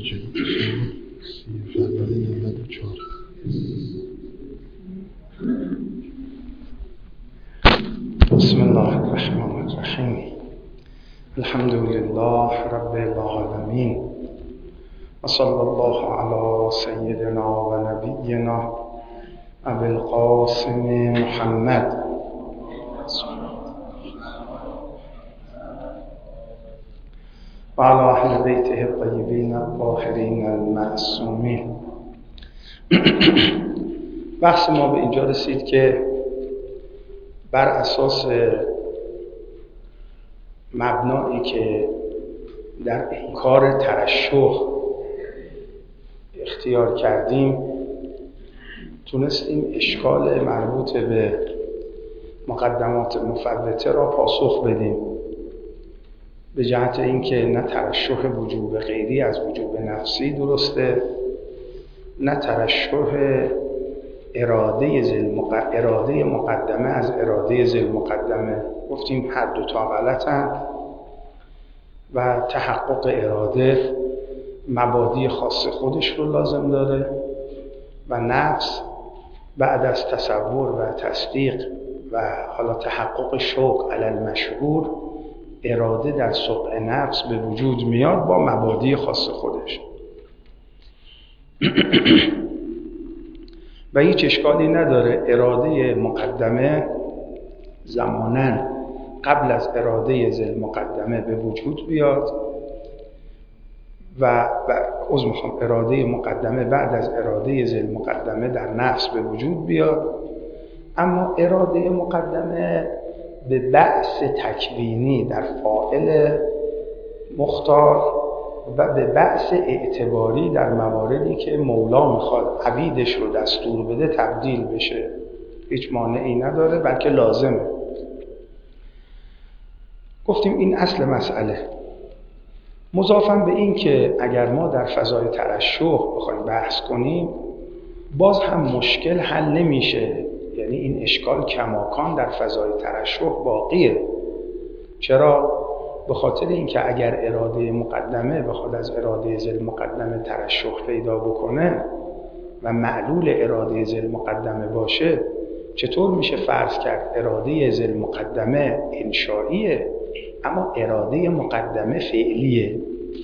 بسم الله الرحمن الرحیم. الحمد لله رب العالمین و صلی الله علی سیدنا و نبینا ابی القاسم محمد و علی اهل بیته الطیبین الطاهرین المعصومین. بحث ما به اینجا رسید که بر اساس مبنایی که در انکار ترشح اختیار کردیم تونستیم اشکال مربوط به مقدمات مفوته را پاسخ بدیم، به جهت اینکه نه ترشح وجوب غیری از وجوب نفسی درسته، نه ترشح اراده مقدمه از اراده ذی مقدمه. گفتیم هر دوتا غلطن و تحقق اراده مبادی خاص خودش رو لازم داره و نفس بعد از تصور و تصدیق و حالا تحقق شوق علی المشهور، اراده در سقع نفس به وجود میاد با مبادی خاص خودش. و هیچ اشکالی نداره اراده مقدمه زماناً قبل از اراده ذی مقدمه به وجود بیاد و اراده مقدمه بعد از اراده ذی مقدمه در نفس به وجود بیاد، اما اراده مقدمه به بعث تکوینی در فاعل مختار و به بعث اعتباری در مواردی که مولا میخواد عبیدش رو دستور بده تبدیل بشه هیچ مانعی نداره، بلکه لازمه. گفتیم این اصل مسئله. مضافاً به این که اگر ما در فضای ترشح بخوایم بحث کنیم باز هم مشکل حل نمیشه، یعنی این اشکال کماکان در فضای ترشح باقیه. چرا؟ به خاطر اینکه اگر اراده مقدمه بخواد از اراده ذی مقدمه ترشح پیدا بکنه و معلول اراده ذی مقدمه باشه، چطور میشه فرض کرد اراده ذی مقدمه انشائیه اما اراده مقدمه فعلیه؟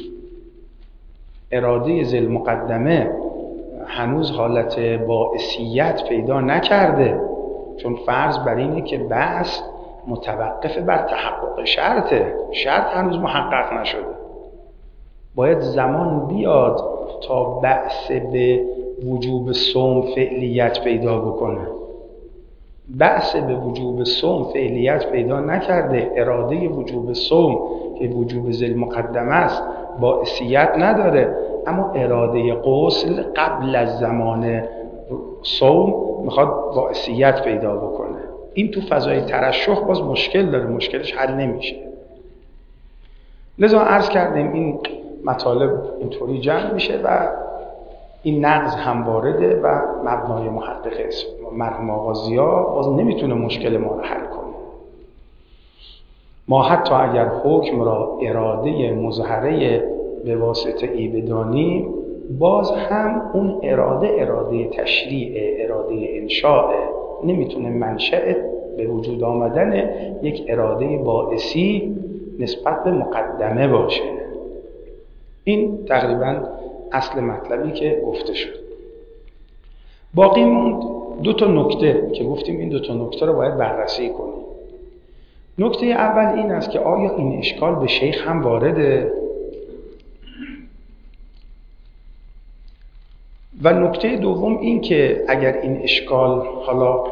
اراده ذی مقدمه هنوز حالت باعثیت پیدا نکرده، چون فرض بر اینه که بعث متوقف بر تحقق شرطه، شرط هنوز محقق نشده. باید زمان بیاد تا بعث به وجوب صوم فعلیت پیدا بکنه. بعث به وجوب صوم فعلیت پیدا نکرده، اراده وجوب صوم که وجوب ذی مقدمه است باعثیت نداره، اما اراده غسل قبل از زمان صوم میخواد باعثیت پیدا بکنه. این تو فضای ترشح باز مشکل داره، مشکلش حل نمیشه. لذا عرض کردیم این مطالب اینطوری جمع میشه و این نقض هم وارده و مبنای محقق مرحوم آقا ضیا باز نمیتونه مشکل ما رو حل کنه. ما حتی اگر حکم را اراده مظهره به واسطه ای بدانیم، باز هم اون اراده تشریع، اراده انشاء، نمیتونه منشأ به وجود آمدن یک اراده باعثی نسبت به مقدمه باشه. این تقریباً اصل مطلبی که گفته شد. باقی موند دو تا نکته که گفتیم این دو تا نکته رو باید بررسی کنیم. نکته اول این است که آیا این اشکال به شیخ هم وارده؟ و نکته دوم این که اگر این اشکال حالا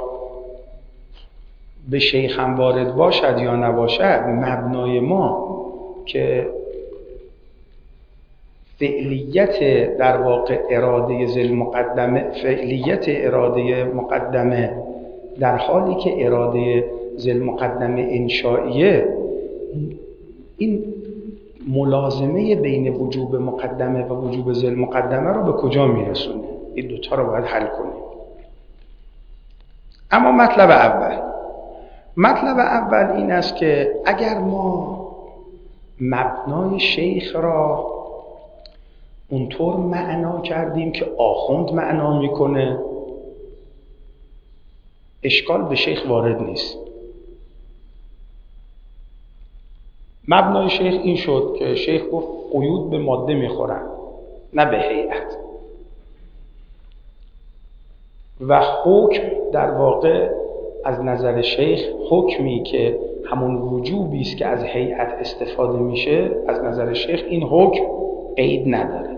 به شیخ هم وارد باشد یا نباشد، مبنای ما که فعلیت در واقع اراده ذی مقدمه، فعلیت اراده مقدمه در حالی که اراده ذی مقدمه انشائیه، این ملازمه بین وجوب مقدمه و وجوب ذی مقدمه رو به کجا میرسونه؟ این دوتا رو باید حل کنیم. اما مطلب اول این است که اگر ما مبنای شیخ را اونطور معنا کردیم که آخوند معنا میکنه، اشکال به شیخ وارد نیست. مبنای شیخ این شد که شیخ گفت قیود به ماده میخورن نه به هیئت، و حکم در واقع از نظر شیخ حکمی که همون وجوبی است که از هیئت استفاده میشه، از نظر شیخ این حکم قید نداره،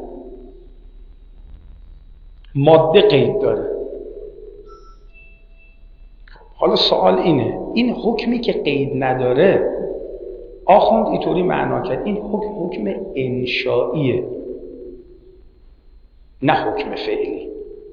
ماده قید داره. حالا سوال اینه، این حکمی که قید نداره آخوند اینطوری معنا کرد این حکم انشائیه نه حکم فعلی.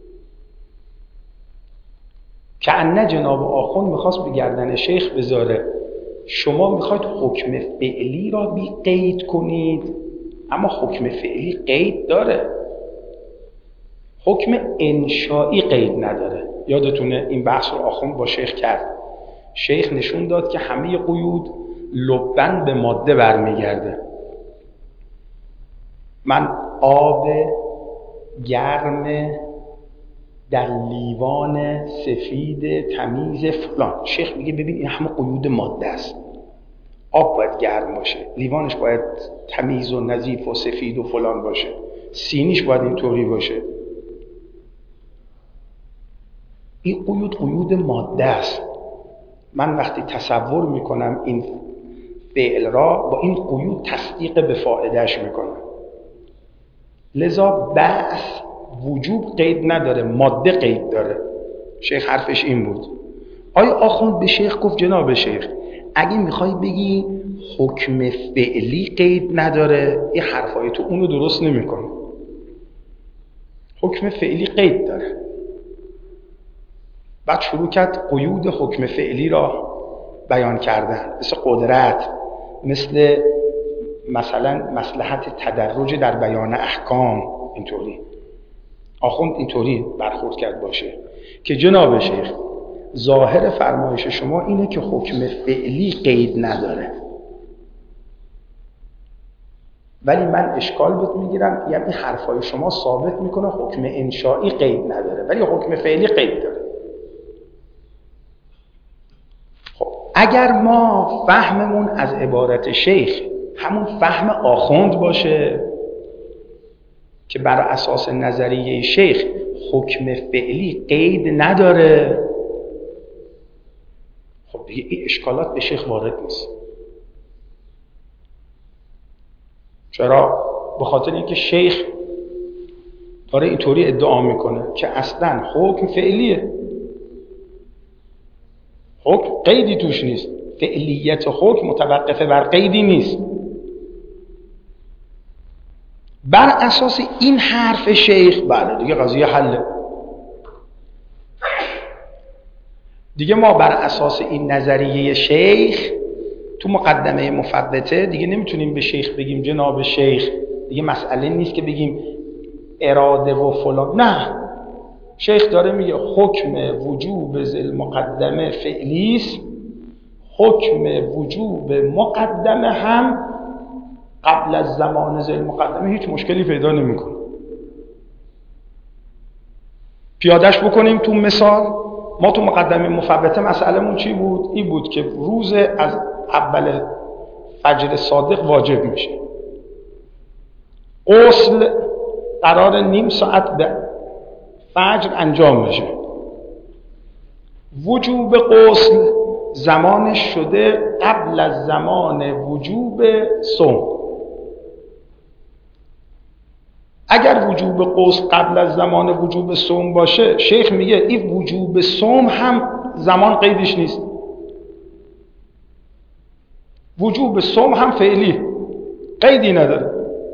کأن جناب آخوند میخواست به گردن شیخ بذاره شما میخواید حکم فعلی را بی قید کنید، اما حکم فعلی قید داره، حکم انشائی قید نداره. یادتونه این بحث رو آخوند با شیخ کرد. شیخ نشون داد که همه قیود لبن به ماده برمیگرده. من آب گرم در لیوان سفید تمیز فلان، شیخ میگه ببین این همه قیود ماده است. آب باید گرم باشه، لیوانش باید تمیز و نظیف و سفید و فلان باشه، سینیش باید اینطوری باشه. این قیود ماده است. من وقتی تصور میکنم این فعل را با این قیود تصدیق به فاعلش میکنم. لذا بحث وجوب قید نداره، ماده قید داره. شیخ حرفش این بود. آیا آخوند به شیخ گفت جناب شیخ اگه میخوای بگی حکم فعلی قید نداره، این حرفای تو اونو درست نمیکنه. حکم فعلی قید داره. بعد شروع کرد قیود حکم فعلی را بیان کردن، مثل قدرت، مثلا مصلحت تدرج در بیان احکام. اینطوری آخوند اینطوری برخورد کرد باشه که جناب شیخ ظاهر فرمایش شما اینه که حکم فعلی قید نداره، ولی من اشکال بهت میگیرم، یعنی حرفای شما ثابت میکنه حکم انشائی قید نداره ولی حکم فعلی قید داره. خب اگر ما فهممون از عبارت شیخ همون فهم آخوند باشه که بر اساس نظریه شیخ حکم فعلی قید نداره، خب دیگه این اشکالات به شیخ وارد نیست. چرا؟ به خاطر اینکه شیخ داره اینطوری ادعا میکنه که اصلا حکم فعلیه، حکم قیدی توش نیست، فعلیت حکم متوقفه بر قیدی نیست. بر اساس این حرف شیخ بله دیگه قضیه حله. دیگه ما بر اساس این نظریه شیخ تو مقدمه مفوته دیگه نمیتونیم به شیخ بگیم جناب شیخ، دیگه مسئله نیست که بگیم اراده و فلان، نه. شیخ داره میگه حکم وجوب ذل مقدمه فعلیست، حکم وجوب مقدمه هم قبل از زمان ذل مقدمه هیچ مشکلی پیدا نمیکنه. پیادش بکنیم تو مثال. ما تو مقدمه مفوته مسئلهمون چی بود؟ این بود که روز از اول فجر صادق واجب میشه، غسل قرار نیم ساعت به فجر انجام بشه، وجوب غسل زمانش شده قبل از زمان وجوب صوم. اگر وجوب غسل قبل از زمان وجوب صوم باشه، شیخ میگه این وجوب صوم هم زمان قیدش نیست، وجوب صوم هم فعلی قیدی نداره.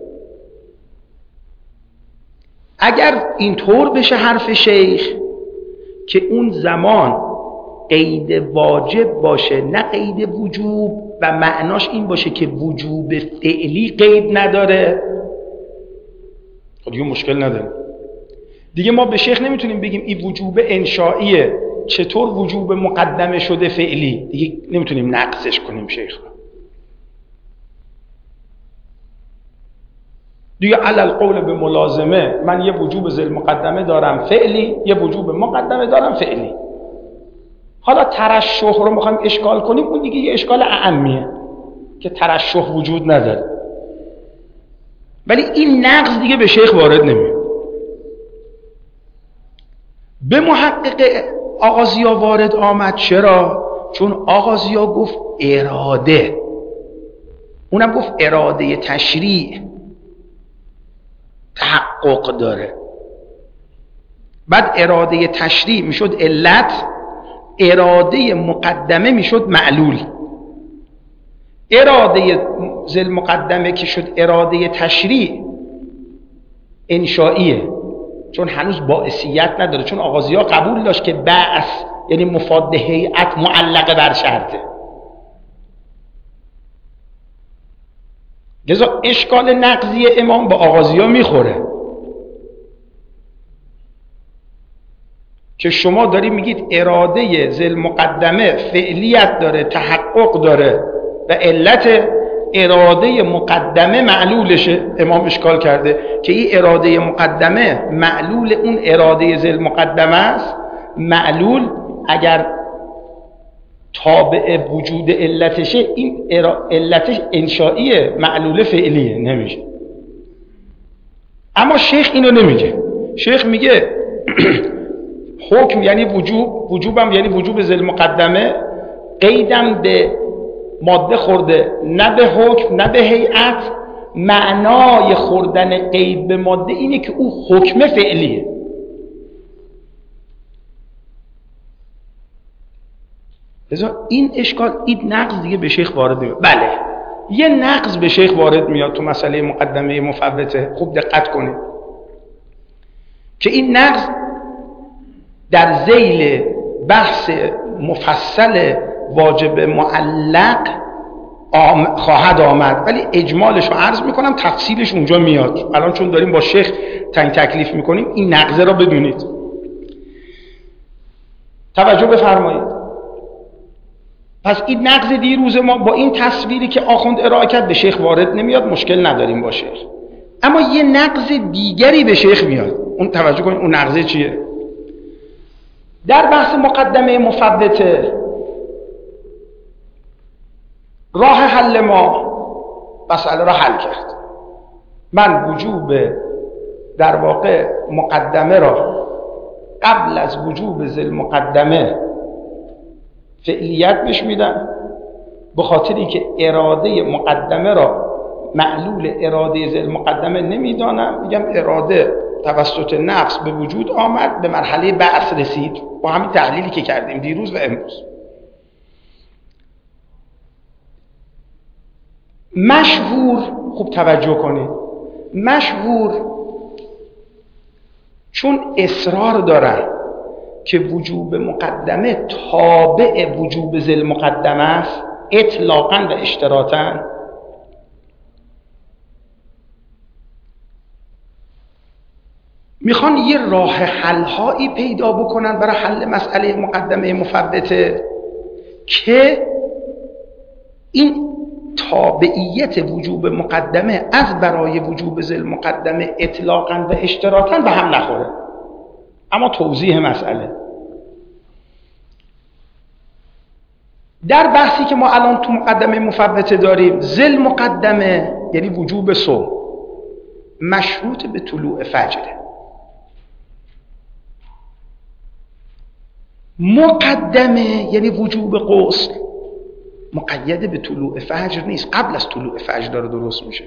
اگر اینطور بشه حرف شیخ که اون زمان قید واجب باشه نه قید وجوب و معناش این باشه که وجوب فعلی قید نداره، خب دیگه مشکل نداره. دیگه ما به شیخ نمیتونیم بگیم این وجوب انشائیه، چطور وجوب مقدمه شده فعلی، دیگه نمیتونیم نقصش کنیم شیخ. دیگه علل قول به ملازمه من یه وجوب ذیل مقدمه دارم فعلی، یه وجوب مقدمه دارم فعلی. حالا ترشح رو میخوایم اشکال کنیم، اون دیگه یه اشکال اعمیه که ترشح وجود نداره. ولی این نقض دیگه به شیخ وارد نمیاد. به محقق آغازیا وارد آمد. چرا؟ چون آغازیا گفت اراده، اونم گفت اراده تشریع تحقق داره. بعد اراده تشریع میشد علت، اراده مقدمه میشد معلول. اراده ذیل مقدمه که شد اراده تشریع انشائیه، چون هنوز باعثیت نداره، چون آغازیا قبول داشت که بعث یعنی مفاد هیئت معلقه بر شرطه. لذا اشکال نقضی امام با آغازیا میخوره که شما داری میگید اراده ذیل مقدمه فعلیت داره، تحقق داره و علت اراده مقدمه معلولشه. امام اشکال کرده که این اراده مقدمه معلول اون اراده ذیل مقدمه است. معلول اگر تابع وجود علتشه، این علتش انشائیه، معلول فعلیه، نمیشه. اما شیخ اینو نمیگه. شیخ میگه حکم یعنی وجوب، وجوبم یعنی وجوب ذیل مقدمه، قیدم به ماده خورده نه به حکم نه به هیئت. معنای خوردن قید به ماده اینه که او حکم فعلیه. لذا این اشکال، این نقض دیگه به شیخ وارد نمیاد. بله یه نقض به شیخ وارد میاد تو مسئله مقدمه مفوته. خوب دقت کنید که این نقض در ذیل بحث مفصل واجب معلق خواهد آمد، ولی اجمالش رو عرض میکنم، تفصیلش اونجا میاد. الان چون داریم با شیخ تعیین تکلیف میکنیم این نقضه را بدونید. توجه بفرمایید. پس این نقض دیروز ما با این تصویری که آخوند ارائه کرد به شیخ وارد نمیاد، مشکل نداریم با شیخ. اما یه نقض دیگری به شیخ میاد. اون توجه کنید اون نقضه چیه؟ در بحث مقدمه مفوته راه حل ما مسئله را حل کرد. من وجوب در واقع مقدمه را قبل از وجوب ذیل مقدمه فعلیت بهش میدم، به خاطر اینکه اراده مقدمه را معلول اراده ذیل مقدمه نمیدانم، میگم اراده توسط نفس به وجود آمد، به مرحله بعث رسید با همین تحلیلی که کردیم دیروز و امروز. مشهور، خوب توجه کنید، مشهور چون اصرار دارن که وجوب مقدمه تابع وجوب ذیل مقدمه است اطلاقاً و اشتراطاً، میخوان یه راه حل‌هایی پیدا بکنن برای حل مسئله مقدمه مفوته که این تابعیت وجوب مقدمه از برای وجوب ذیل مقدمه اطلاقاً و اشتراطاً به هم نخوره. اما توضیح مسئله در بحثی که ما الان تو مقدمه مفوته داریم، ذیل مقدمه یعنی وجوب صوم مشروط به طلوع فجره. مقدمه یعنی وجوب غسل مقید به طلوع فجر نیست، قبل از طلوع فجر داره درست میشه.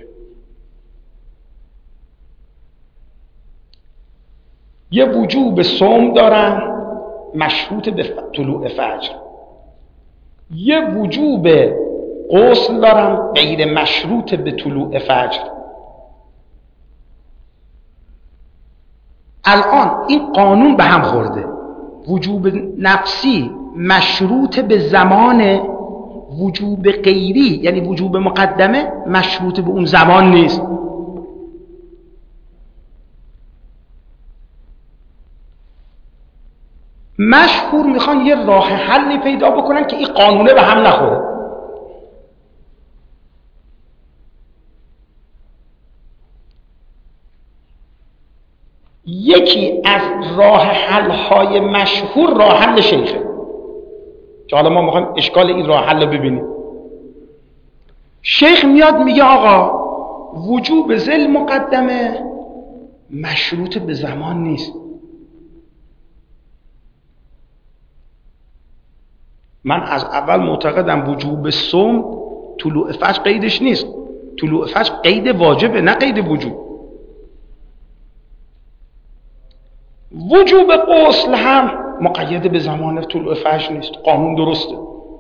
یه وجوب صوم دارن مشروط به طلوع فجر، یه وجوب غسل دارن غیر مشروط به طلوع فجر. الان این قانون به هم خورده. وجوب نفسی مشروط به زمان، وجوب غیری یعنی وجوب مقدمه مشروط به اون زمان نیست. مشهور میخوان یه راه حلی پیدا بکنن که این قانونه به هم نخوره. یکی از راه حل‌های مشهور راه حل شیخه که حالا ما میخوایم اشکال این راه حل رو ببینیم. شیخ میاد میگه آقا وجوب ذل مقدمه مشروط به زمان نیست. من از اول معتقدم وجوب صوم طلوع فجر قیدش نیست. طلوع فجر قید واجبه نه قید وجوب. وجوب غسل هم مقید به زمان طلوع فجر نیست. قانون درسته.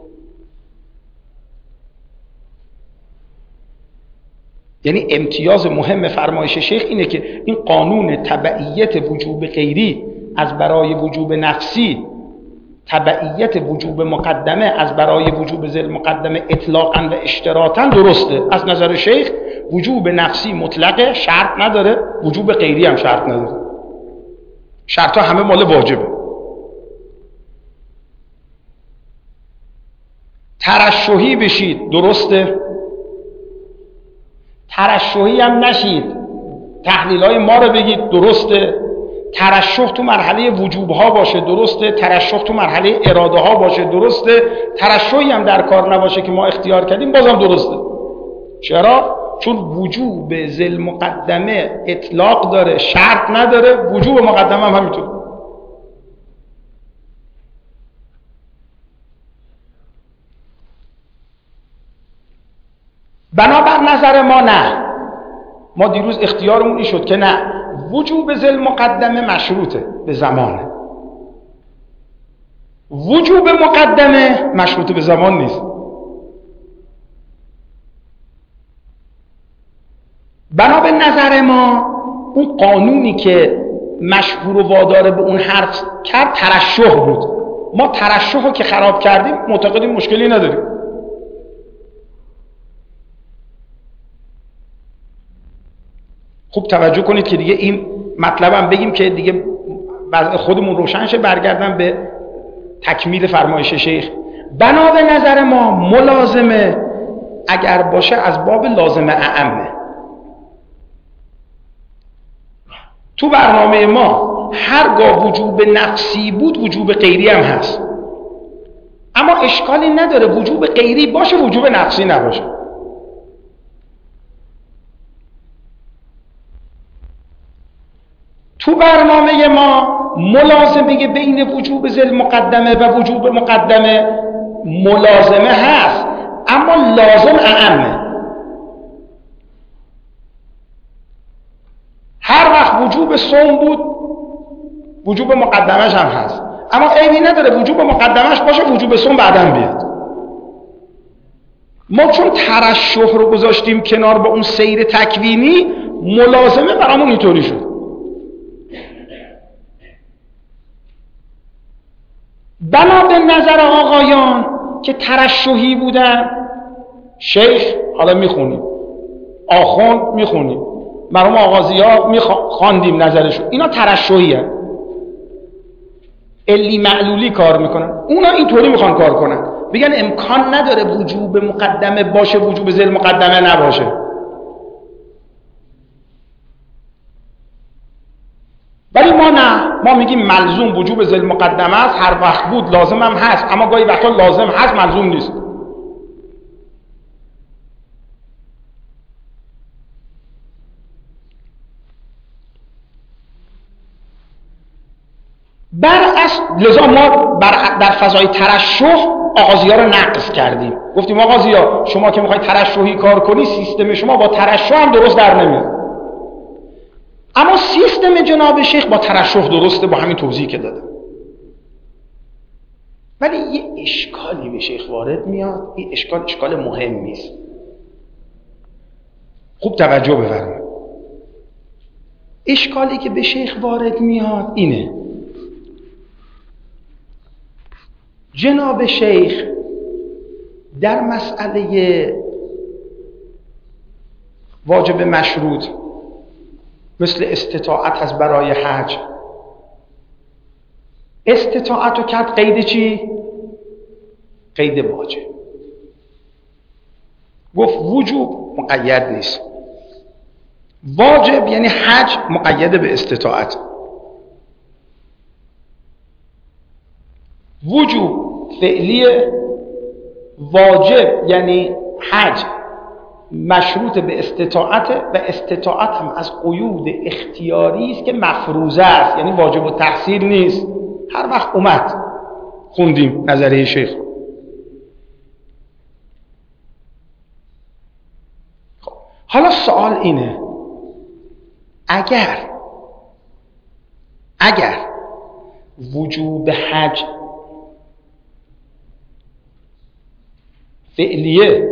یعنی امتیاز مهم فرمایش شیخ اینه که این قانون تبعیت وجوب غیری از برای وجوب نفسی، تبعیت وجوب مقدمه از برای وجوب ذل مقدمه اطلاقاً و اشتراطاً درسته. از نظر شیخ وجوب نفسی مطلقه، شرط نداره، وجوب غیری هم شرط نداره. شرطا همه مال واجبه. ترشحی بشید درسته، ترشحی هم نشید تحلیل‌های ما رو بگید درسته. ترشح تو مرحله وجوب ها باشه درسته، ترشح تو مرحله اراده ها باشه درسته، ترشحی هم در کار نباشه که ما اختیار کردیم بازم درسته. چرا؟ چون وجوب ذل مقدمه اطلاق داره، شرط نداره، وجوب مقدمه هم همینطور. بنابر نظر ما نه، ما دیروز اختیارمون این شد که نه، وجوب ذل مقدمه مشروطه به زمانه، وجوب مقدمه مشروطه به زمان نیست. بنابر نظر ما اون قانونی که مشهور و واداره به اون حرف کرد ترشح بود. ما ترشح رو که خراب کردیم معتقدیم مشکلی نداریم. خوب توجه کنید که دیگه این مطلبم بگیم که دیگه خودمون روشن شه، برگردم به تکمیل فرمایش شیخ. بنا به نظر ما ملازمه اگر باشه از باب لازمه اعمه. تو برنامه ما هرگاه وجوب نفسی بود وجوب غیری هم هست، اما اشکالی نداره وجوب غیری باشه وجوب نفسی نباشه. تو برنامه ما ملازمه بین وجوب ذل مقدمه و وجوب مقدمه ملازمه هست، اما لازم اعمه. هر وقت وجوب صوم بود وجوب مقدمش هم هست، اما عیبی نداره وجوب مقدمش باشه وجوب صوم بعداً بیاد. ما چون ترشح رو گذاشتیم کنار با اون سیر تکوینی، ملازمه برامون اینطوری شد. بنا به نظر آقایان که ترشحی بودن، شیخ حالا میخونیم، آخوند میخونیم، مرحوم آغازی ها میخواندیم نظرشون، اینا ترشحی هست، علی معلولی کار میکنن. اونا اینطوری میخوان کار کنن، بگن امکان نداره وجوب مقدمه باشه وجوب ذل مقدمه نباشه. ولی ما نه، ما میگیم ملزوم وجوب ذل مقدمه است، هر وقت بود لازم هم هست، اما گاهی وقتا لازم هست ملزوم نیست. لذا ما در فضای ترشح آغازی ها رو نقض کردیم. گفتیم آغازی ها شما که میخوای ترشحی کار کنی، سیستم شما با ترشح هم درست در نمیاد. اما سیستم جناب شیخ با ترشح درسته، با همین توضیحی که دادم. ولی یه اشکالی به شیخ وارد میاد، این اشکال مهمی است. خوب توجه بفرمایید. اشکالی که به شیخ وارد میاد اینه: جناب شیخ در مسئله واجب مشروط مثل استطاعت از برای حج، استطاعت رو کرد قید چی؟ قید واجب. گفت وجوب مقید نیست، واجب یعنی حج مقید به استطاعت. وجوب فعلی واجب یعنی حج مشروط به استطاعت و استطاعت هم از قیود اختیاری است که مفروضه است، یعنی واجب التحصیل نیست. هر وقت اومد خوندیم نظریه شیخ. خب حالا سوال اینه، اگر وجوب حج فعلیه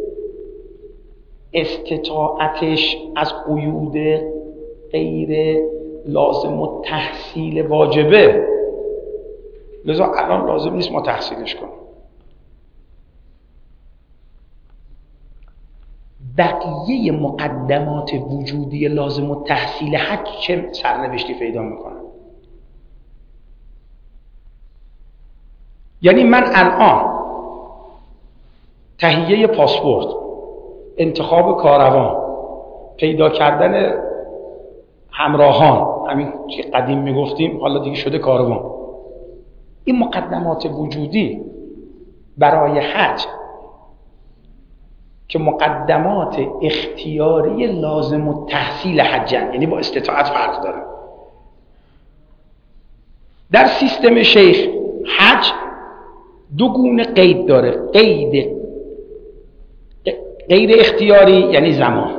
استطاعتش از قیود غیر لازم التحصیل واجبه، لذا الان لازم نیست ما تحصیلش کنیم. بقیه مقدمات وجودی لازم التحصیل حج چه سرنوشتی پیدا میکنه؟ یعنی من الان تهیه پاسپورت، انتخاب کاروان، پیدا کردن همراهان، همین که قدیم میگفتیم حالا دیگه شده کاروان، این مقدمات وجودی برای حج که مقدمات اختیاری لازم التحصیل حجن، یعنی با استطاعت فرق داره. در سیستم شیخ حج دو گونه قید داره، قید غیر اختیاری یعنی زمان،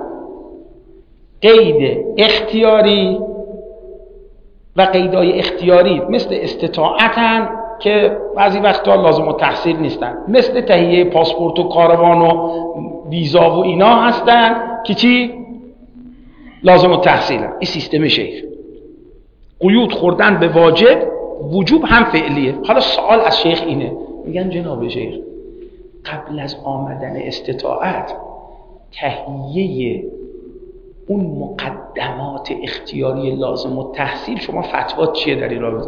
قید اختیاری و قیدای اختیاری مثل استطاعتن که بعضی وقتا لازم التحصیل نیستن، مثل تهیه پاسپورت و کاروان و ویزا و اینا هستن که چی؟ لازم التحصیلن. این سیستم شیخ. قیود خوردن به واجب، وجوب هم فعلیه. حالا سوال از شیخ اینه، میگن جناب شیخ قبل از آمدن استطاعت تهیه اون مقدمات اختیاری لازم التحصیل شما فتوات چیه در این رابطه؟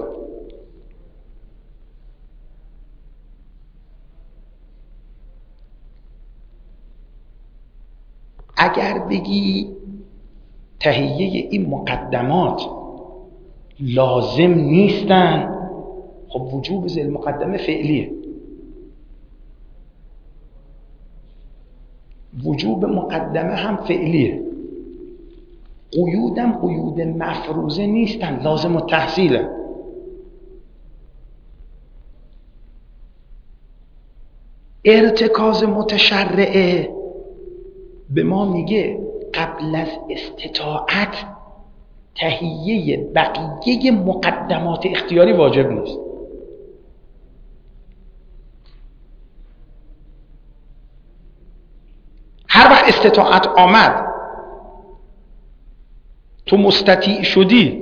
اگر بگی تهیه این مقدمات لازم نیستن، خب وجوب ذیل مقدمه فعلیه. وجوب مقدمه هم فعلیه. قیودم قیود مفروضه نیستن، لازم التحصیله. ارتکاز متشرعه به ما میگه قبل از استطاعت تهیه بقیه مقدمات اختیاری واجب نیست. هر وقت استطاعت آمد تو مستطیع شدی،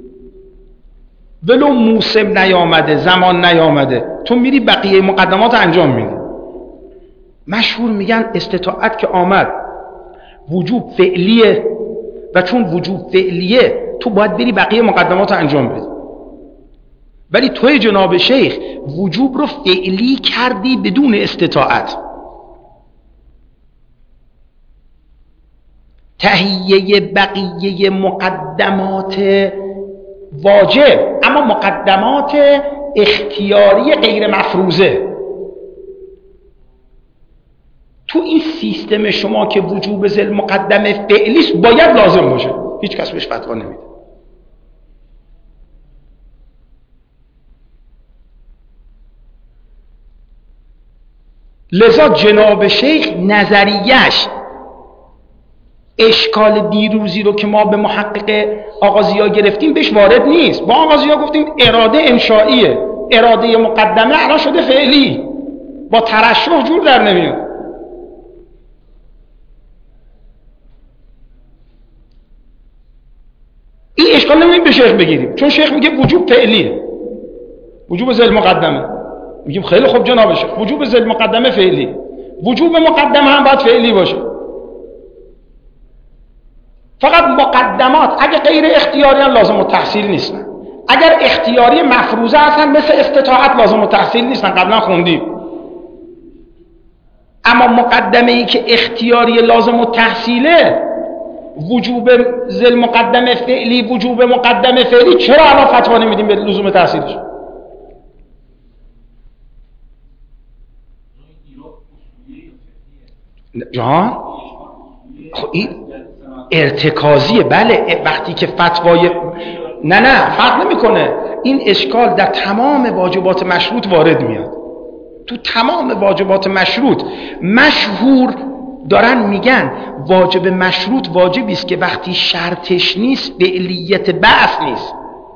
ولو موسم نیامده، زمان نیامده، تو میری بقیه مقدمات انجام میدی. مشهور میگن استطاعت که آمد وجوب فعلیه و چون وجوب فعلیه تو باید بری بقیه مقدمات انجام بدی. ولی توی جناب شیخ وجوب رو فعلی کردی بدون استطاعت. تهیه بقیه مقدمات واجب، اما مقدمات اختیاری غیر مفروضه. تو این سیستم شما که وجوب ذیل مقدمه فعلیست باید لازم باشه، هیچ کس بهش فتوا نمیده. لذا جناب شیخ نظریش اشکال دیروزی رو که ما به محقق آقا ضیا گرفتیم بهش وارد نیست. با آقا ضیا گفتیم اراده انشائیه، اراده مقدمه الان شده فعلی، با ترشح جور در نمیاد. این اشکال نمیدیم به شیخ بگیریم، چون شیخ میگه وجوب فعلیه، وجوب ذیل مقدمه. میگیم خیلی خوب جناب شیخ، وجوب ذیل مقدمه فعلی، وجوب مقدمه هم باید فعلی باشه. فقط مقدمات اگه غیر اختیاری هم لازم التحصیل نیستن، اگر اختیاری مفروضه هستن مثل استطاعت لازم التحصیل نیستن، قبلا خوندیم. اما مقدمه ای که اختیاری لازم التحصیله، وجوب ذیل مقدمه فعلی، وجوب مقدمه فعلی، چرا الان فتوا نمیدیم به لزوم تحصیلش؟ جان خب این ارتکازیه. بله وقتی که فتوای نه فرق نمیکنه. این اشکال در تمام واجبات مشروط وارد میاد. تو تمام واجبات مشروط مشهور دارن میگن واجب مشروط واجبی است که وقتی شرطش نیست فعلیت بعث نیست.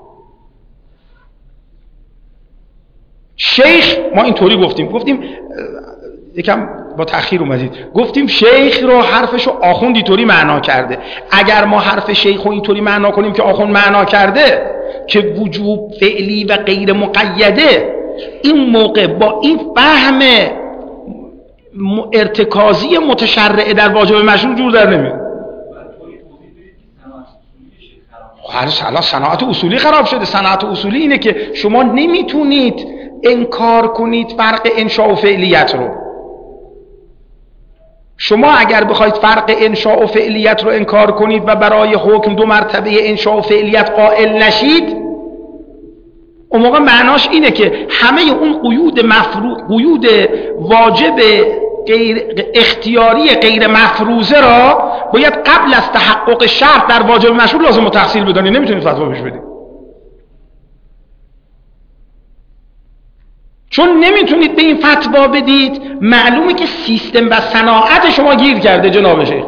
شیخ ما اینطوری گفتیم یکم با تأخیر اومدید، گفتیم شیخ رو حرفش رو آخوند اینطوری معنا کرده. اگر ما حرف شیخ رو اینطوری معنا کنیم که آخوند معنا کرده که وجوب فعلی و غیر مقیده، این موقع با این فهم ارتکازی متشرع در واجب مشروط جور در نمیاد. حالا صناعت اصولی خراب شده. صناعت اصولی اینه که شما نمیتونید انکار کنید فرق انشاء و فعلیت رو. شما اگر بخواید فرق انشاء و فعلیت رو انکار کنید و برای حکم دو مرتبه انشاء و فعلیت قائل نشید، اون موقع معناش اینه که همه اون قیود واجب غیر اختیاری غیر مفروضه را باید قبل از تحقق شرط در واجب مشروط لازم التحصیل بدانید. نمیتونید فتوا بهش بدید، چون نمیتونید به این فتوا بدید. معلومه که سیستم و صناعت شما گیر کرده جناب شیخ.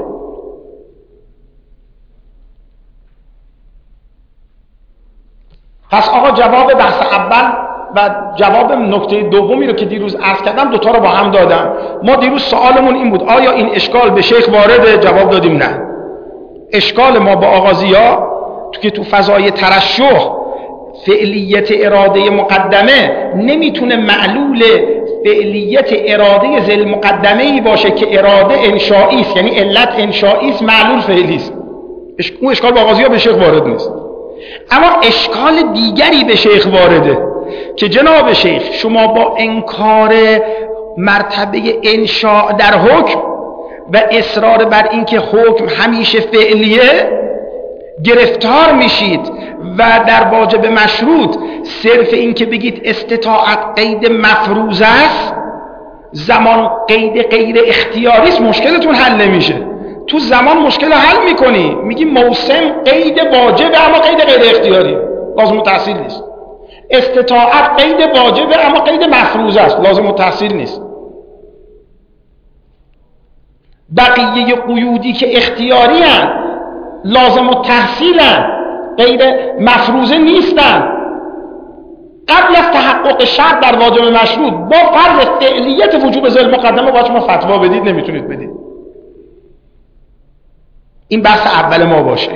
پس آقا جواب بحث اول و جواب نکته دومی رو که دیروز عرض کردم دوتا رو با هم دادم. ما دیروز سوالمون این بود آیا این اشکال به شیخ وارده؟ جواب دادیم نه. اشکال ما با آغازیا که تو فضای ترشح فعلیت اراده مقدمه نمیتونه معلول فعلیت اراده ذل مقدمه ای باشه که اراده انشائی است، یعنی علت انشائی است، معلول فعلی است. اون اشکال با آغازیا به شیخ وارد نیست. اما اشکال دیگری به شیخ وارده که جناب شیخ شما با انکار مرتبه انشاء در حکم و اصرار بر اینکه حکم همیشه فعلیه گرفتار میشید و در واجب مشروط صرف این که بگید استطاعت قید مفروض است، زمان قید غیر اختیاری است، مشکلتون حل نمیشه. تو زمان مشکل حل میکنی، میگی موسم قید واجبه اما قید غیر اختیاری، لازم التحصیل نیست. استطاعت قید واجبه اما قید مفروض است، لازم التحصیل نیست. بقیه قیودی که اختیاری هستند لازم التحصیل هستند، غیر مفروضه نیستند. قبل از تحقق شرط در واجب مشروط با فرض فعلیت وجوب ذل مقدمه باید شما فتوا بدید، نمیتونید بدید. این بحث اول ما باشه.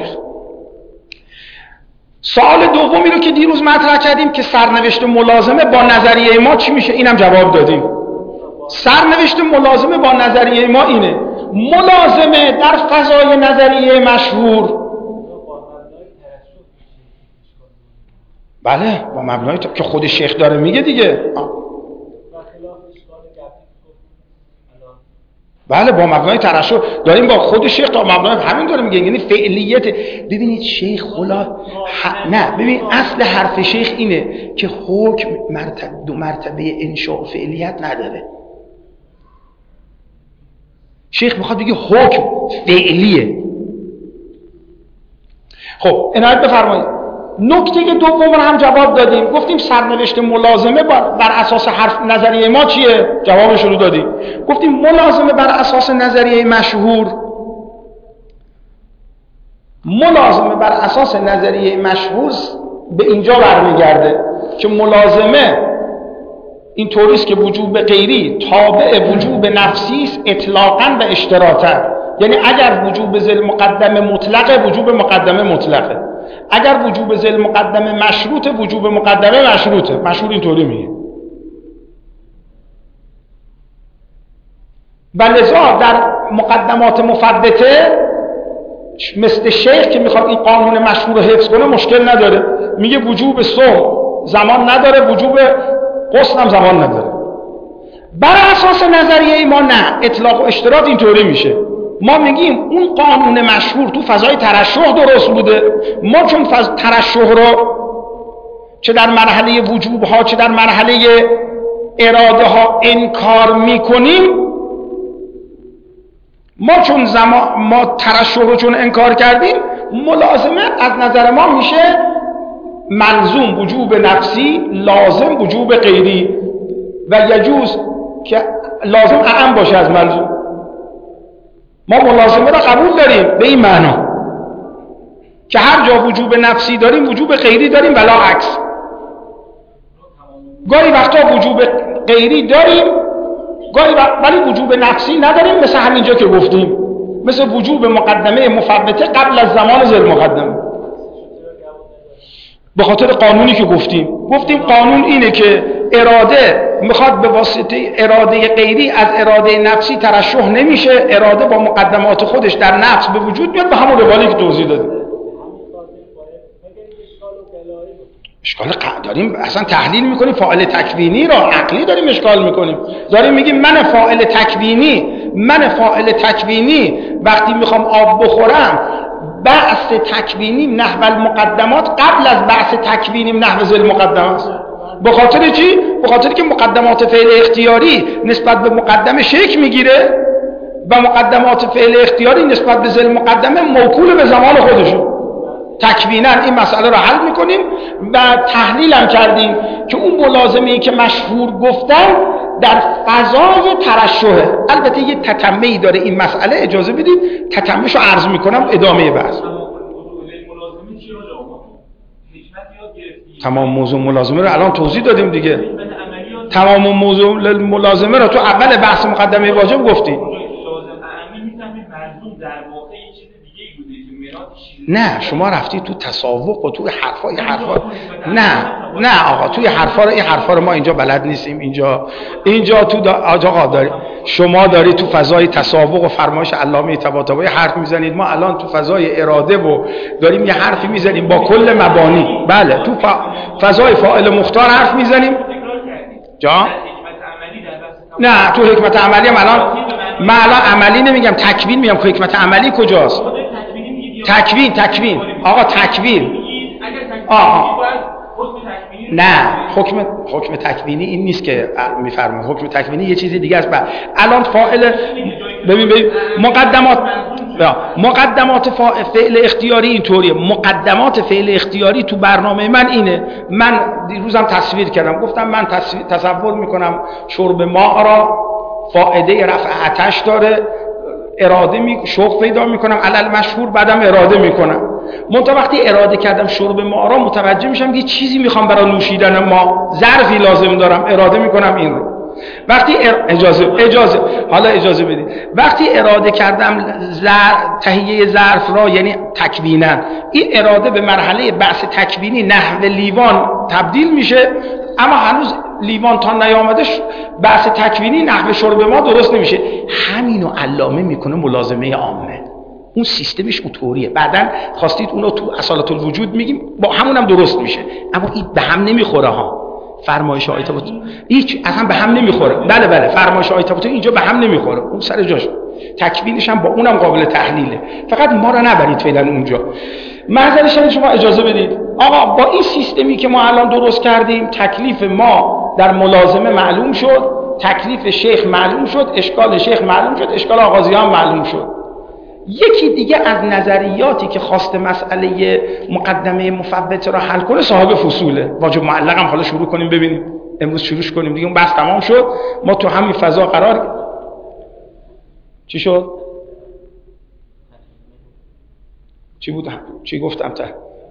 سوال دومی رو که دیروز مطرح کردیم که سرنوشت ملازمه با نظریه ما چی میشه، اینم جواب دادیم. سرنوشت ملازمه با نظریه ما اینه: ملازمه در فضای نظریه مشهور بله با مبنای که خود شیخ داره میگه دیگه. بله با مبنای ترشح داریم، با خود شیخ تا مبنای همین داره میگه، یعنی فعلیت. ببینید شیخ نه ببین اصل حرف شیخ اینه که حکم دو مرتبه انشاء و فعلیت نداره. شیخ میخواد بگه حکم فعلیه. خب عنایت بفرمایید. نکته دوم هم جواب دادیم، گفتیم سرنوشت ملازمه بر اساس حرف نظریه ما چیه؟ جوابش رو دادیم. گفتیم ملازمه بر اساس نظریه مشهور، ملازمه بر اساس نظریه مشهور به اینجا برمیگرده که ملازمه این طوریست که وجوب غیری تابع وجوب نفسی است اطلاقاً و اشتراطاً. یعنی اگر وجوب ذل مقدمه مطلقه، وجوب مقدمه مطلقه. اگر وجوب ذل مقدمه مشروطه، وجوب مقدمه مشروطه. مشهور اینطوری میگه. و لذا در مقدمات مفدته مثل شیخ که میخواد این قانون مشهور رو حفظ کنه مشکل نداره، میگه وجوب صوم زمان نداره، وجوب غسل هم زمان نداره. بر اساس نظریه ما نه، اطلاق و اشتراط اینطوری میشه. ما میگیم اون قانون مشهور تو فضای ترشح درست بوده. ما چون ترشح رو چه در مرحله وجوب ها چه در مرحله اراده ها انکار میکنیم، ما ترشح رو چون انکار کردیم، ملازمه از نظر ما میشه ملزوم وجوب نفسی، لازم وجوب غیری و یجوز که لازم اعم باشه از ملزوم. ما ملازمه را قبول داریم به این معنا که هر جا وجوب نفسی داریم وجوب غیری داریم ولا عکس. گاهی وقتا وجوب غیری داریم ولی وجوب نفسی نداریم، مثل همینجا که گفتیم، مثل وجوب مقدمه مفوته قبل از زمان ذل مقدمه. به خاطر قانونی که گفتیم قانون اینه که اراده میخواد به واسطه اراده غیری از اراده نفسی ترشح نمیشه، اراده با مقدمات خودش در نفس به وجود میاد، به همون روالی که توضیح دادیم. اشکال داریم اصلا تحلیل میکنیم، فاعل تکوینی را عقلی داریم اشکال میکنیم، داریم میگیم من فاعل تکوینی وقتی میخوام آب بخورم بعث تکوینیم نحو المقدمات قبل از بعث تکوینیم نحو ذل مقدمات. به خاطر چی؟ به خاطر که مقدمات فعل اختیاری نسبت به مقدمه شکل میگیره و مقدمات فعل اختیاری نسبت به ذل مقدمه موکول به زمان خودشون. تکوینا این مسئله رو حل میکنیم و تحلیل هم کردیم که اون ملازمه‌ای که مشهور گفتن در فضای ترشحه. البته یه تتمه‌ای داره این مسئله، اجازه بدید تتمه‌شو عرض میکنم ادامه بحث. تمام موضوع ملازمه رو الان توضیح دادیم دیگه. تمام موضوع ملازمه رو تو اول بحث مقدمه واجب گفتیم. نه شما رفتی تو تساوق و تو حرفا نه آقا توی حرفا رو ما اینجا بلد نیستیم. اینجا تو آقا داری شما داری تو فضای تساوق و فرمایش علامه طباطبایی حرف میزنید، ما الان تو فضای اراده و داریم یه حرفی میزنیم با کل مبانی. بله تو فضای فاعل مختار حرف میزنیم. جا نه تو حکمت عملی هم من الان عملی نمیگم، تکوین میگم. حکمت عملی کجاست؟ تکوین آقا تکوین. نه حکم تکوینی این نیست که میفرمایید. حکم تکوینی یه چیزی دیگه است. الان فاعل ببین مقدمات فعل اختیاری اینطوریه. مقدمات فعل اختیاری تو برنامه من اینه. من دیروزم تصویر کردم، گفتم من تصور میکنم شرب ماء را فائده رفع آتش داره، اراده شوق پیدا میکنم علل مشهور، بعدم اراده میکنم. منتها وقتی اراده کردم شرب ماء را متوجه میشم یه چیزی میخوام برای نوشیدن ما، ظرفی لازم دارم، اراده میکنم این رو. وقتی اجازه بدید. وقتی اراده کردم تهیه ظرف را، یعنی تکوینا، این اراده به مرحله بحث تکوینی نحو لیوان تبدیل میشه، اما هنوز لیوان تا نیامده بحث تکوینی نحو شرب ما درست نمیشه. همینو علامه میکنه ملازمه عامه. اون سیستمش اونطوریه. بعدن خواستید اونو تو اصالت الوجود میگیم، با همونم درست میشه، اما این به هم نمیخوره ها. فرمایش آیه طباطبایی هیچ اصلا به هم نمیخوره. بله فرمایش آیه طباطبایی اینجا به هم نمیخوره، اون سر جاش. تکوینش هم با اونم قابل تحلیله، فقط ما رو نبرید فعلا اونجا. معذرت شما اجازه بدید. آقا با این سیستمی که ما الان درست کردیم، تکلیف ما در ملازمه معلوم شد، تکلیف شیخ معلوم شد، اشکال شیخ معلوم شد، اشکال آغازیان معلوم شد. یکی دیگه از نظریاتی که خواست مسئله مقدمه مفوته را حل کنه صاحب فصوله. واجب معلق هم حالا شروع کنیم ببینیم، امروز شروع کنیم دیگه. اون بحث تمام شد، ما تو همین فضا قرار. چی شد؟ چی بود؟ چی گفتم تا؟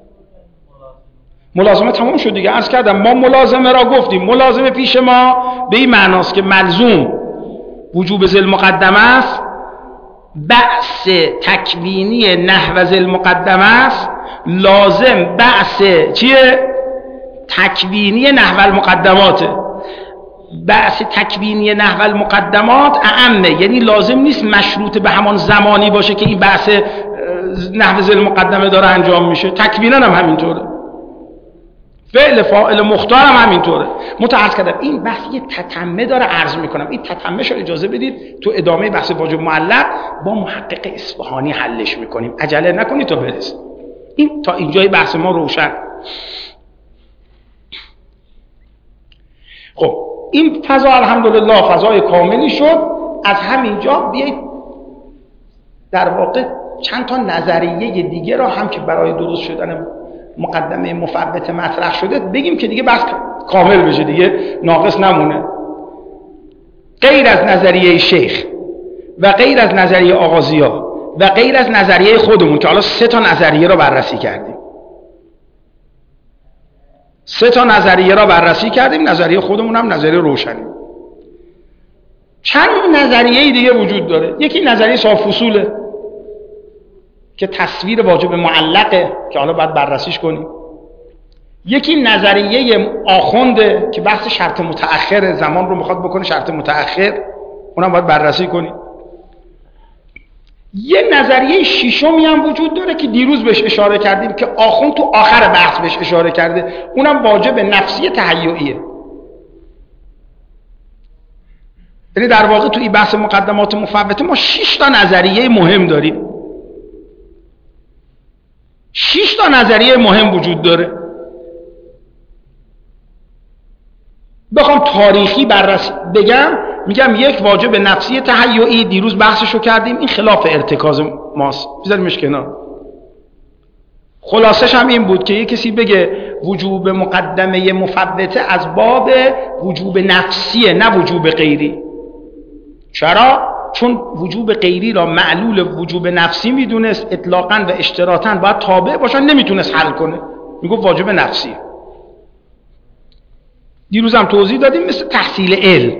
ملازمه تمام شد دیگه. عرض کردم ما ملازمه را گفتیم. ملازمه پیش ما به این معناست که ملزوم وجوب ذل مقدمه است، بعث تکوینی نحو ذل مقدمه است، لازم بعث چیه؟ تکوینی نحو المقدماته. بعث تکوینی نحو المقدمات اعمه، یعنی لازم نیست مشروط به همان زمانی باشه که این بحث نحو ذل مقدمه داره انجام میشه. تکوینا هم همینطوره، فعل فاعل مختار هم همینطوره. متعرض کردم این بحث یه تتمه داره، عرض میکنم این تتمه شو اجازه بدید تو ادامه بحث واجب معلق با محقق اصفهانی حلش میکنیم. عجله نکنید تا برسید. این تا اینجای بحث ما روشن. خب این فضا الحمدلله فضای کاملی شد. از همینجا بیایید در واقع چند تا نظریه دیگه را هم که برای درست شدن مقدمه مفوت مطرح شده بگیم که دیگه بحث کامل بشه، دیگه ناقص نمونه. غیر از نظریه شیخ و غیر از نظریه آغازی‌ها و غیر از نظریه خودمون که حالا 3 تا نظریه را بررسی کردیم، 3 تا نظریه را بررسی کردیم، نظریه خودمون هم نظریه روشنی. چند نظریه دیگه وجود داره. یکی نظریه صاف اصوله که تصویر واجب معلقه که حالا باید بررسیش کنیم. یکی نظریه آخونده که بحث شرط متأخر زمان رو میخواد بکنه شرط متأخر، اونم باید بررسی کنیم. یه نظریه ششمی هم وجود داره که دیروز بهش اشاره کردیم که آخوند تو آخر بحث بهش اشاره کرده، اونم واجب نفسی تهیئیه. یعنی در واقع تو این بحث مقدمات مفوته ما 6 تا نظریه مهم داریم. 6 تا نظریه مهم وجود داره. بخوام تاریخی بررسی بگم، میگم یک واجب نفسی تهیئی، دیروز بحثشو کردیم، این خلاف ارتکاز ماست، بذاریمش کنار. خلاصش هم این بود که یک کسی بگه وجوب مقدمه مفوته از باب وجوب نفسیه نه وجوب غیری. چرا؟ چون وجوب غیری را معلول وجوب نفسی میدونست، اطلاقاً و اشتراطاً باید تابع باشن، نمیتونست حل کنه، میگفت واجب نفسی. دیروز هم توضیح دادیم مثل تحصیل علم،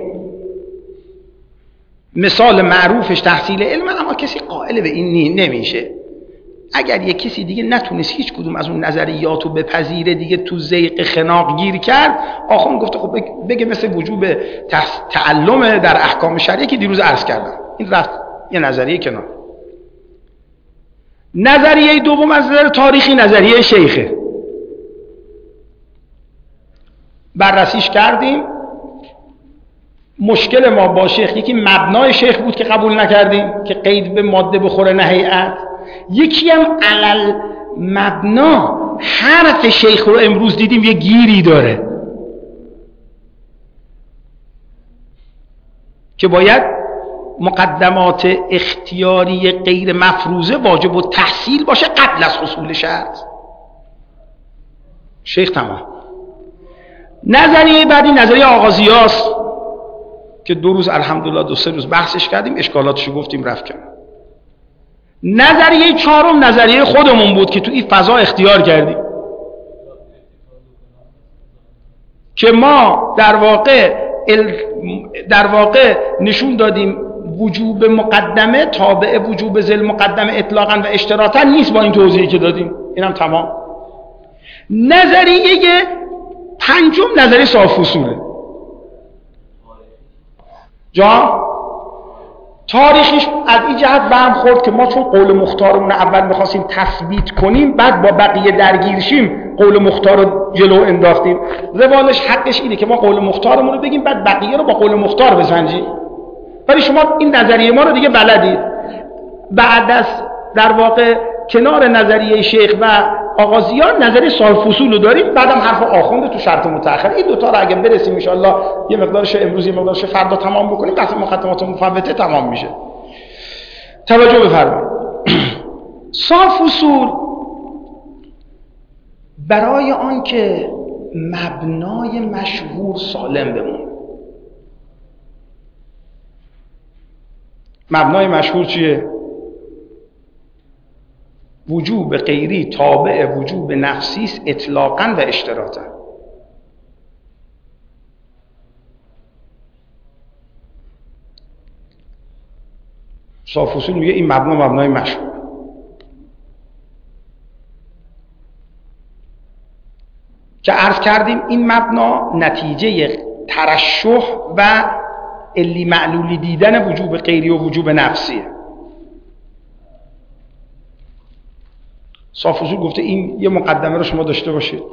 مثال معروفش تحصیل علم، اما کسی قائل به این نمیشه. اگر یک کسی دیگه نتونست هیچ کدوم از اون نظریاتو بپذیره، دیگه تو زیق خناق گیر کرد، آخوند گفته خب بگه مثل وجوب تعلم در احکام شرعی که دیروز عرض کردم. این رفت یه نظریه کنار. نظریه دوم از نظر تاریخی نظریه شیخه، بررسیش کردیم. مشکل ما با شیخ یکی مبنای شیخ بود که قبول نکردیم که قید به ماده بخوره نه هیئت، یکی هم علل مبنا حرف شیخ رو امروز دیدیم یه گیری داره که باید مقدمات اختیاری غیر مفروضه واجب التحصیل باشه قبل از حصول شرط. شیخ تمام. نظریه بعدی نظریه آغازیاست که 2 روز الحمدلله 2-3 روز بحثش کردیم، اشکالاتشو گفتیم رفت کنیم. نظریه 4م نظریه خودمون بود که تو این فضا اختیار کردیم که ما در واقع نشون دادیم وجوب مقدمه تابع وجوب ذل مقدمه اطلاقا و اشتراطا نیست با این توضیحی که دادیم. اینم تمام. نظریه 5م نظریه صاف اصوله. تاریخیش از این جهت برم خورد که ما چون قول مختارمون اول می‌خواستیم تثبیت کنیم، بعد با بقیه درگیر شیم قول مختار رو جلو انداختیم. روالش حقش اینه که ما قول مختارمون رو بگیم بعد بقیه رو با قول مختار بسنجیم. ولی شما این نظریه ما رو دیگه بلدید. بعد از در واقع کنار نظریه شیخ و آغازیان نظریه صاف اصول رو داریم، بعدم حرف آخونده تو شرط متأخر. این 2 تا رو اگه برسیم ان شاءالله یه مقدارش امروز یه مقدارش فردا تمام بکنیم، بحث مقدمات مفوته تمام میشه. توجه بفرمایید. صاف اصول برای آن که مبنای مشهور سالم بمونه. مبنای مشهور چیه؟ وجوب غیری تابع وجوب نفسی است اطلاقاً و اشتراطاً. صاف اصول میگه این مبنای مشهور. که عرض کردیم این مبنا نتیجه ترشح و علی معلولی دیدن وجوب غیری و وجوب نفسیه. صاف اصول گفته این یه مقدمه رو شما داشته باشید.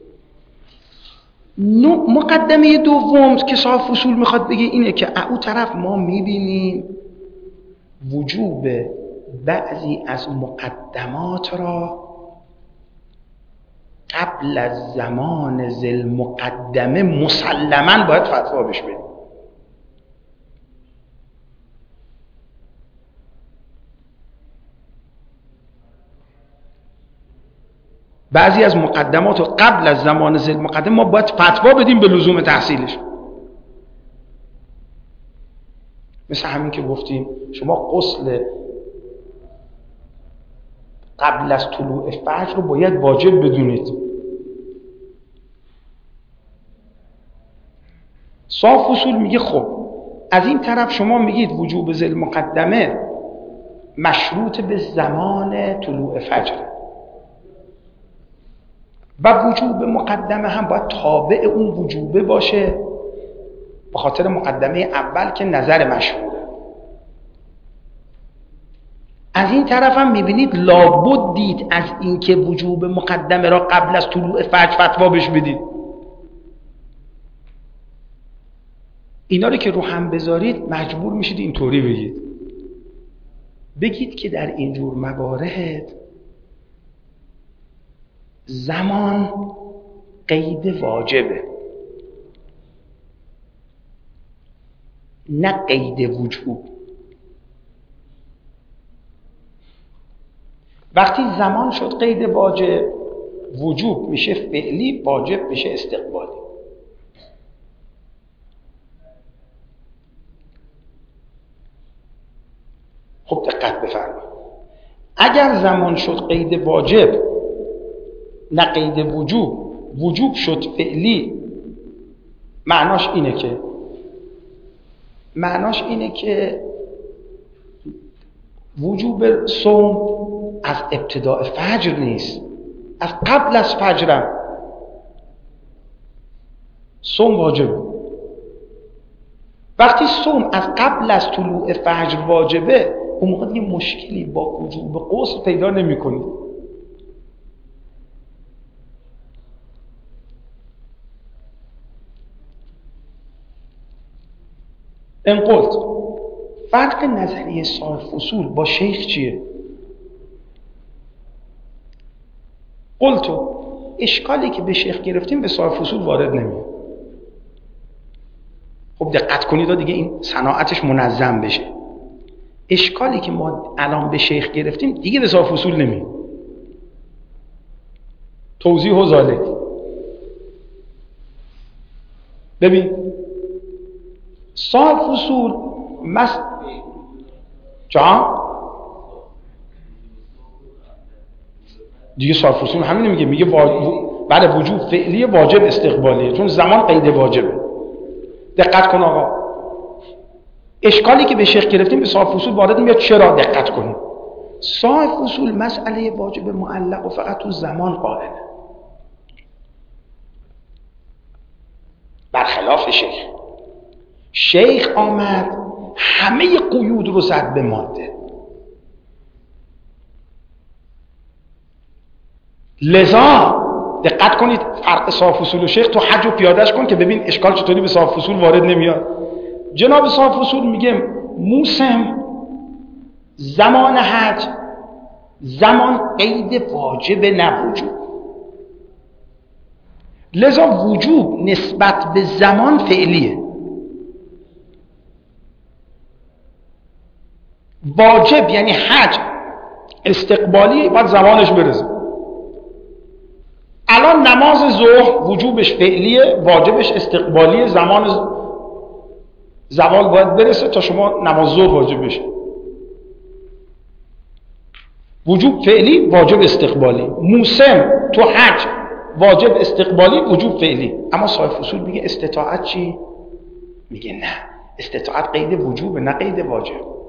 مقدمه دوم که صاف اصول میخواد بگه اینه که او طرف ما میبینیم وجوب بعضی از مقدمات را قبل از زمان ذل مقدمه مسلماً باید فتوا بهش بدیم. بعضی از مقدمات رو قبل از زمان ذیل مقدم ما باید فتوا بدیم به لزوم تحصیلش. مثل همین که گفتیم شما غسل قبل از طلوع فجر رو باید واجب بدونید. صاف اصول میگه خب از این طرف شما میگید وجوب ذیل مقدمه مشروط به زمان طلوع فجر و وجوب مقدمه هم باید تابع اون وجوبه باشه به خاطر مقدمه اول که نظر مشهوره. از این طرف هم میبینید لابد دید از اینکه وجوب مقدمه را قبل از طلوع فجر فتوا بهش بدید. اینا رو که رو هم بذارید مجبور میشید اینطوری بگید که در اینجور موارد زمان قید واجبه نه قید وجوب. وقتی زمان شد قید واجب، وجوب میشه فعلی، واجب میشه استقبالی. خب دقت بفرمایید، اگر زمان شد قید واجب نه قید وجوب، وجوب شد فعلی، معناش اینه که وجوب صوم از ابتداء فجر نیست، از قبل از فجرم صوم واجبه. وقتی صوم از قبل از طلوع فجر واجبه، اون موقع دیگه مشکلی با وجوب غسل پیدا نمی‌کنید. ان قلت فرق نظریه صاحب اصول با شیخ چیه؟ قلتو اشکالی که به شیخ گرفتیم به صاحب اصول وارد نمیاد. خب دقت کنید دیگه این صناعتش منظم بشه. اشکالی که ما الان به شیخ گرفتیم دیگه به صاحب اصول نمیاد. توضیح و ذالک. ببین صاحب اصول دیگه صاحب اصول همین میگه بعد وجوب فعلی واجب استقبالیه، چون زمان قید واجبه. دقت کن آقا، اشکالی که به شیخ گرفتیم به صاحب اصول وارد میاد. چرا؟ دقت کنید، صاحب اصول مسئله واجب معلق و فقط تو زمان قائله، برخلاف شیخ آمد همه قیود رو زد به ماده. لذا دقت کنید فرق صاحب اصول و شیخ تو حج و پیادهش کن که ببین اشکال چطوری به صاحب اصول وارد نمیاد. جناب صاحب اصول میگه موسم زمان حج زمان قید واجب نه وجوب، لذا وجوب نسبت به زمان فعلیه. واجب یعنی حج استقبالی، باید زمانش برسه. الان نماز ظهر وجوبش فعلیه، واجبش استقبالیه، زمان زوال باید برسه تا شما نماز ظهر واجب بشه. وجوب فعلی، واجب استقبالی. موسم تو حج واجب استقبالی، وجوب فعلی. اما صاحب اصول میگه استطاعت چی؟ میگه نه، استطاعت قید وجوب نه قید واجب.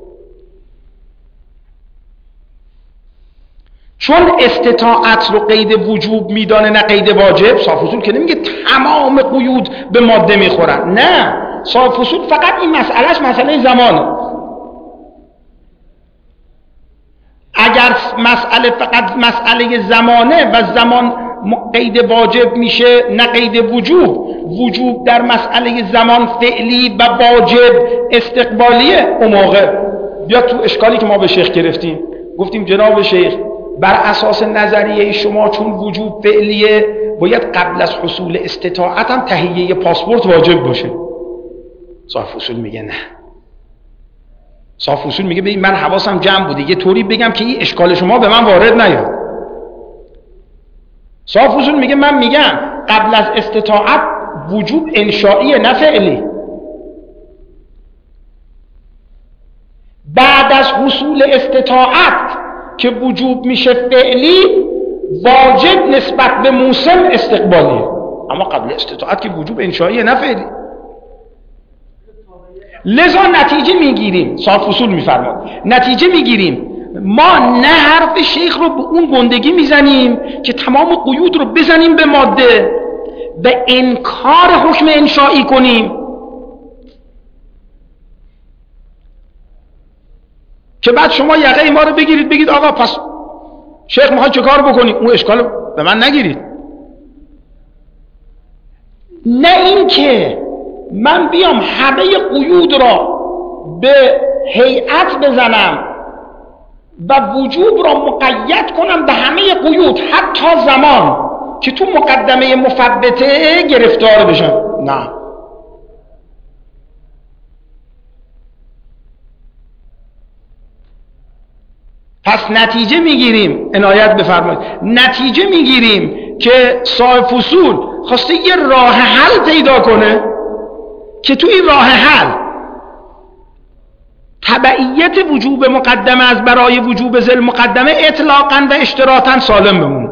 چون استطاعت رو قید وجوب میدانه نه قید واجب، صاحب اصول که نمیگه تمام قیود به ماده میخورن، نه، صاحب اصول فقط این مسئله زمانه. اگر مسئله فقط مسئله زمانه و زمان قید واجب میشه نه قید وجوب در مسئله زمان فعلی و واجب استقبالیه، اون موقع بیا تو اشکالی که ما به شیخ گرفتیم، گفتیم جناب شیخ بر اساس نظریه شما چون وجوب فعلیه باید قبل از حصول استطاعت هم تهیه پاسپورت واجب باشه. صاحب اصول میگه نه. صاحب اصول میگه ببین من حواسم جمع بوده یه طوری بگم که این اشکال شما به من وارد نیاد. صاحب اصول میگه من میگم قبل از استطاعت وجوب انشائیه نه فعلی. بعد از حصول استطاعت که وجوب میشه فعلی، واجب نسبت به موسم استقبالیه، اما قبل استطاعت که وجوب انشائیه نه فعلی. لذا نتیجه میگیریم، صاحب اصول میفرماد نتیجه میگیریم ما نه حرف شیخ رو به اون گندگی میزنیم که تمام قیود رو بزنیم به ماده، به انکار حکم انشائی کنیم که بعد شما یقه ما رو بگیرید بگید آقا پس شیخ میخواد چه کار بکنیم، اون اشکال به من نگیرید. نه این که من بیام همه قیود را به هیئت بزنم و وجوب را مقید کنم به همه قیود حتی زمان که تو مقدمه مثبته گرفتار بشم. نه، پس نتیجه میگیریم، عنایت بفرمایید، نتیجه میگیریم که صاحب فصول خواسته یه راه حل پیدا کنه که تو این راه حل تبعیت وجوب مقدمه از برای وجوب ذل مقدمه اطلاقاً و اشتراطاً سالم بمونه.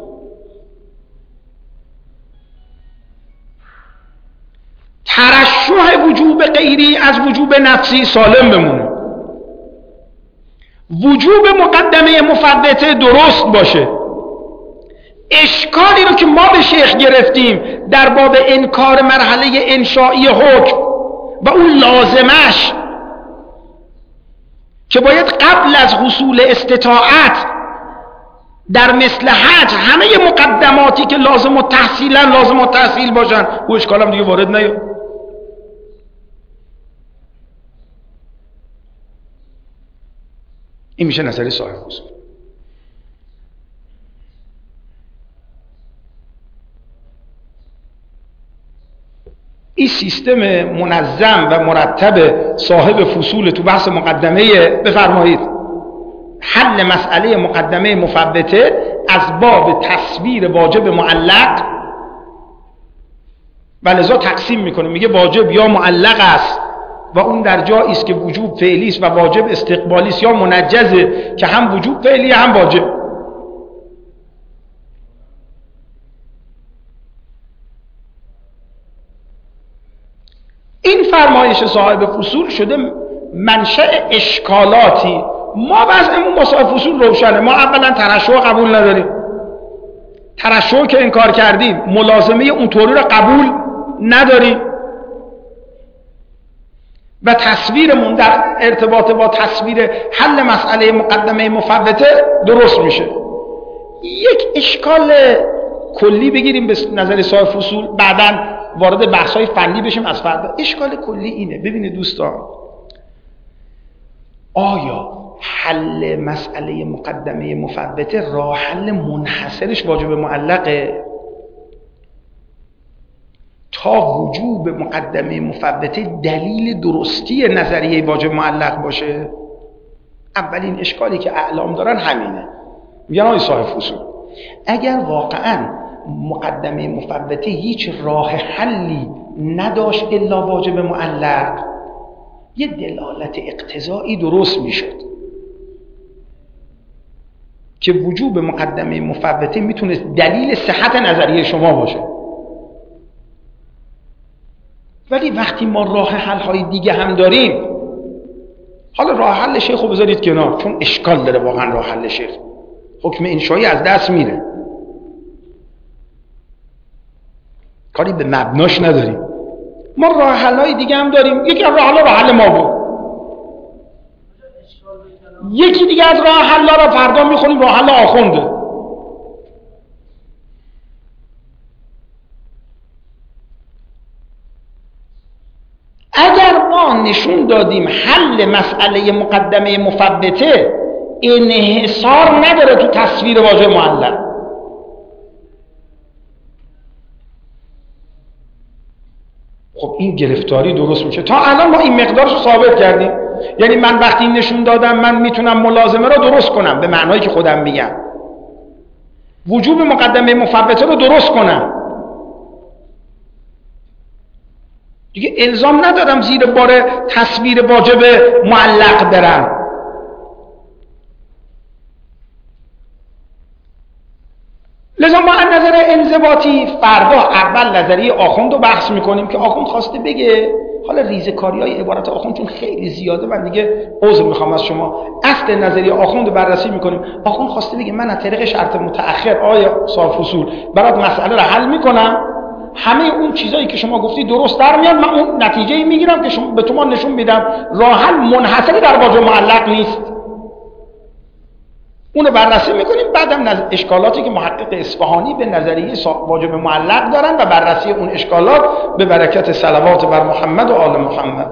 ترشح وجوب غیری از وجوب نفسی سالم بمونه. وجوب مقدمه مفوته درست باشه. اشکالی رو که ما به شیخ گرفتیم در باب انکار مرحله انشائی حکم و اون لازمش که باید قبل از حصول استطاعت در مثل حج همه مقدماتی که لازم التحصیل باشن، او اشکالم دیگه وارد نیاد. این میشه نظری صاحب اصول. این سیستم منظم و مرتب صاحب فصول تو بحث مقدمه بفرمایید حل مسئله مقدمه مفوته از باب تصویر واجب معلق و لذا تقسیم میکنه، میگه واجب یا معلق است و اون در جایی است که وجوب فعلی است و واجب استقبالی است، یا منجزه که هم وجوب فعلی هم واجب. این فرمایش صاحب فصول شده منشأ اشکالاتی. ما وضعمون با صاحب فصول روشنه. ما اولا ترشح قبول نداریم، ترشح که انکار کردیم ملازمه اونطوری رو قبول نداریم و تصویرمون در ارتباط با تصویر حل مسئله مقدمه مفوته درست میشه. یک اشکال کلی بگیریم به نظر صاحب فصول، بعداً وارد بحث‌های فنی بشیم از فردا. اشکال کلی اینه، ببینید دوستان، آیا حل مسئله مقدمه مفوته راه حل منحصرش واجب معلقه؟ تا وجوب مقدمه مفوته دلیل درستی نظریه واجب معلق باشه؟ اولین اشکالی که اعلام دارن همینه. میگن آقای صاحب فصول اگر واقعاً مقدمه مفوته هیچ راه حلی نداشت الا واجب معلق، یه دلالت اقتضایی درست میشد که وجوب مقدمه مفوته میتونه دلیل صحت نظریه شما باشه. ولی وقتی ما راه حل های دیگه هم داریم، حالا راه حل شیخ رو بذارید کنار چون اشکال داره واقعا راه حل شیخ، حکم انشایی از دست میره، کاری به مبناش نداریم. ما راه حل های دیگه هم داریم. یکی از راه حل راه حل ما بود، یکی دیگه از راه حل را فردا میخونیم راه حل آخونده. اگر ما نشون دادیم حل مسئله مقدمه مفوته انحصار نداره تو تصویر واجب معلق، خب این گرفتاری درست میشه. تا الان ما این مقدارش رو ثابت کردیم، یعنی من وقتی نشون دادم من میتونم ملازمه را درست کنم به معنایی که خودم میگم. وجوب مقدمه مفوته رو درست کنم. دیگه الزام ندارم زیر بار تصویر واجب معلق برم. لذا ما از نظر انضباطی فردا اول نظریه آخوند رو بحث میکنیم که آخوند خواسته بگه، حالا ریزکاری های عبارت آخوند چون خیلی زیاده من دیگه عذر میخوام از شما، اصل نظریه آخوند رو بررسی میکنیم. آخوند خواسته بگه من از طریق شرط متأخر آیا صاحب فصول برات مسئله رو حل میکنم، همه اون چیزایی که شما گفتی درست در میاد، من اون نتیجه میگیرم که شما به تو نشون میدم راه حل منحصری در واجب معلق نیست، اونو بررسی میکنیم. بعدم اشکالاتی که محقق اصفهانی به نظریه واجب معلق دارن و بررسی اون اشکالات به برکت صلوات بر محمد و آل محمد.